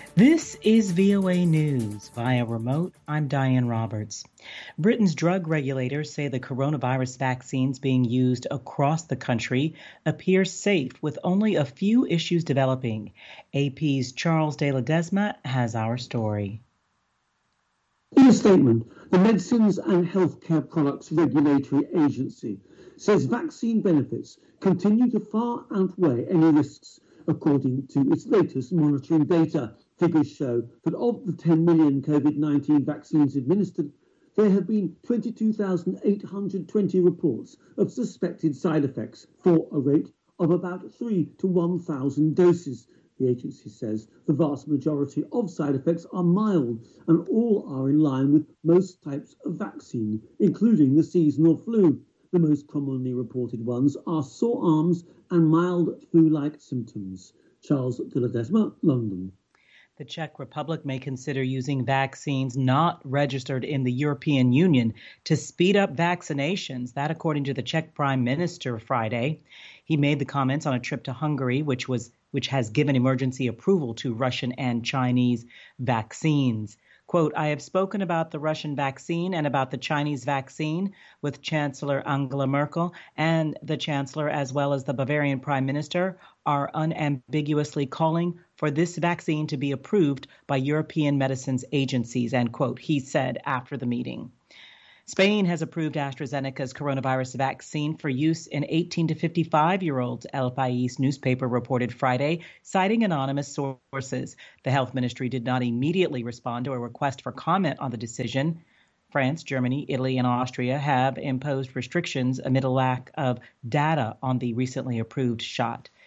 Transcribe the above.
This is VOA News. Via remote, I'm Diane Roberts. Britain's drug regulators say the coronavirus vaccines being used across the country appear safe, with only a few issues developing. AP's Charles de Ledesma has our story. In a statement, the Medicines and Healthcare Products Regulatory Agency says vaccine benefits continue to far outweigh any risks, according to its latest monitoring data. Figures show that of the 10 million COVID-19 vaccines administered, there have been 22,820 reports of suspected side effects for a rate of about 3 to 1,000 doses. The agency says the vast majority of side effects are mild and all are in line with most types of vaccine, including the seasonal flu. The most commonly reported ones are sore arms and mild flu-like symptoms. Charles de Ledesma, London. The Czech Republic may consider using vaccines not registered in the European Union to speed up vaccinations. That, according to the Czech Prime Minister Friday. He made the comments on a trip to Hungary, which has given emergency approval to Russian and Chinese vaccines. Quote, I have spoken about the Russian vaccine and about the Chinese vaccine with Chancellor Angela Merkel, and the Chancellor, as well as the Bavarian Prime Minister, are unambiguously calling for this vaccine to be approved by European medicines agencies, end quote, he said after the meeting. Spain has approved AstraZeneca's coronavirus vaccine for use in 18 to 55-year-olds, El País newspaper reported Friday, citing anonymous sources. The health ministry did not immediately respond to a request for comment on the decision. France, Germany, Italy, and Austria have imposed restrictions amid a lack of data on the recently approved shot.